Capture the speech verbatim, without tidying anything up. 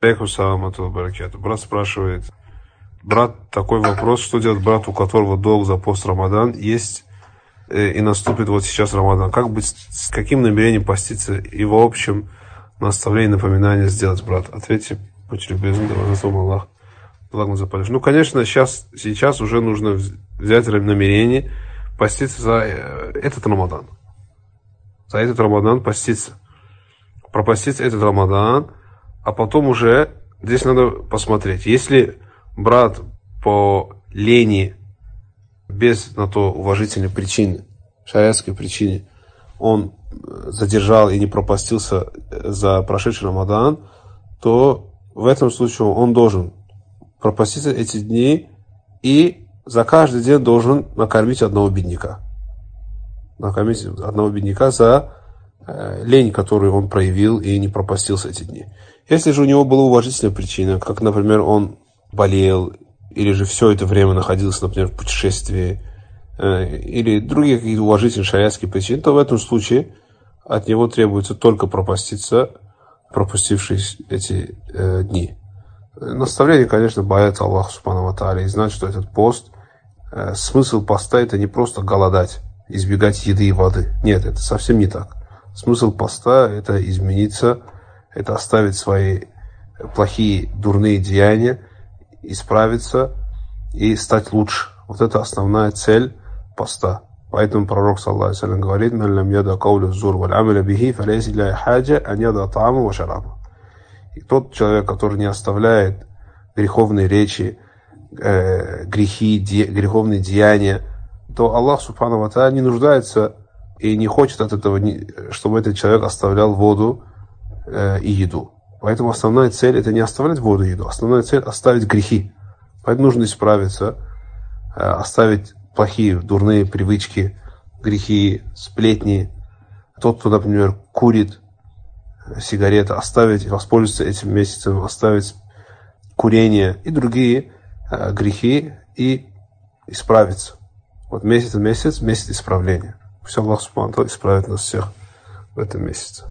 Алейкум салам баракату. Брат спрашивает, брат, такой вопрос, что делать брату, у которого долг за пост Рамадан есть, э, и наступит вот сейчас Рамадан. Как быть, с каким намерением поститься и в общем наставление, напоминание сделать, брат? Ответьте, будьте любезны, да вас Аллах. Ну, конечно, сейчас, сейчас уже нужно взять намерение поститься за этот Рамадан. За этот Рамадан поститься. Пропаститься этот Рамадан, а потом уже здесь надо посмотреть. Если брат по лени, без на то уважительной причины, шариатской причине, он задержал и не пропастился за прошедший Рамадан, то в этом случае он должен пропаститься эти дни и за каждый день должен накормить одного бедняка. Накормить одного бедняка за э, лень, которую он проявил и не пропастился эти дни. Если же у него была уважительная причина, как, например, он болел, или же все это время находился, например, в путешествии, э, или другие какие-то уважительные шариатские причины, то в этом случае от него требуется только пропаститься, пропустившие эти э, дни. Наставление, конечно, бояться Аллаха Субхану ва Тааля и знать, что этот пост, э, смысл поста — это не просто голодать, избегать еды и воды. Нет, это совсем не так. Смысл поста — это измениться, это оставить свои плохие, дурные деяния, исправиться и стать лучше. Вот это основная цель поста. Поэтому пророк, саллаллаху алейхи ва саллям, говорит: «Ман лам яда кауля зур валь амаля бихи, фалейса лилляхи хаджа ан яда та'ама ва шараба». И тот человек, который не оставляет греховные речи, э, грехи, де, греховные деяния, то Аллах Субхану ва Тааля не нуждается и не хочет от этого, чтобы этот человек оставлял воду э, и еду. Поэтому основная цель — это не оставлять воду и еду, основная цель — оставить грехи. Поэтому нужно исправиться, э, оставить плохие, дурные привычки, грехи, сплетни. Тот, кто, например, курит сигареты, оставить, воспользоваться этим месяцем, оставить курение и другие э, грехи и исправиться. Вот месяц месяц, месяц исправления. Пусть Аллах Субхану ва Тааля исправит нас всех в этом месяце.